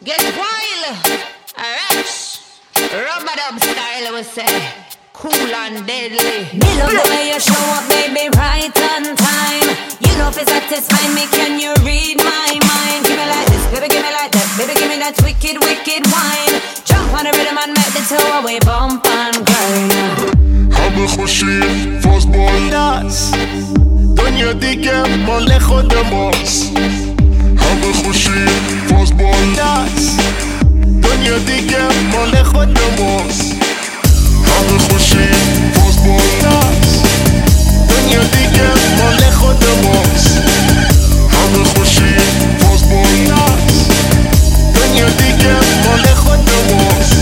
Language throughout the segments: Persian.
Get wild, rush, rubber dub style, I would say. Cool and deadly. Me love the way you show up, baby, right on time. You know if it's satisfy me, can you read my mind? Give me like this, baby, give me like that. Baby, give me that wicked, wicked wine. Jump on the rhythm and make the two away bump and grind. همه خوشی فاز بالاست دنیا دیگه مال خود ماست همه خوشی فاز بالاست دنیا دیگه مال خود ماست همه خوشی فاز بالاست دنیا دیگه مال خود ماست همه خوشی فاز بالاست دنیا دیگه مال خود ماست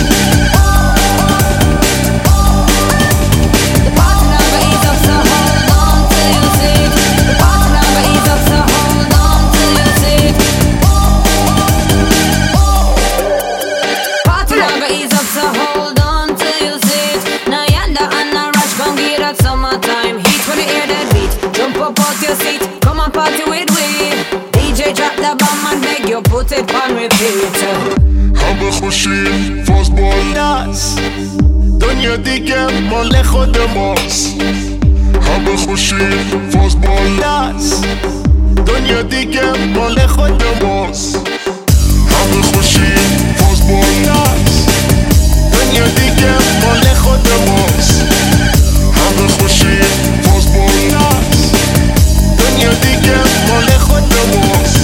Put it on repeat. همه خوشی فاز بالاست دنیا دیگه مال خود ماست همه خوشی فاز بالاست دنیا دیگه مال خود ماست همه خوشی فاز بالاست دنیا دیگه مال خود ماست همه خوشی فاز بالاست دنیا دیگه مال خود ماست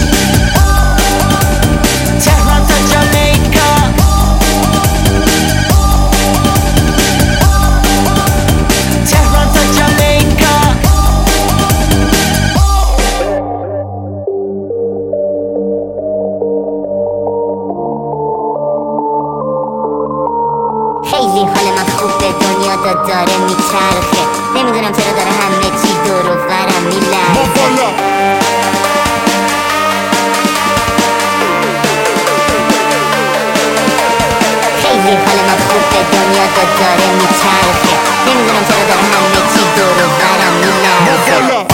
خیلی حال من خوبه دنیا داره میچرخه نمیدونم چرا داره همه چی دور و برم میلرزه خیلی حال من خوبه دنیا داره میچرخه نمیدونم چرا داره همه چی دور و برم میلرزه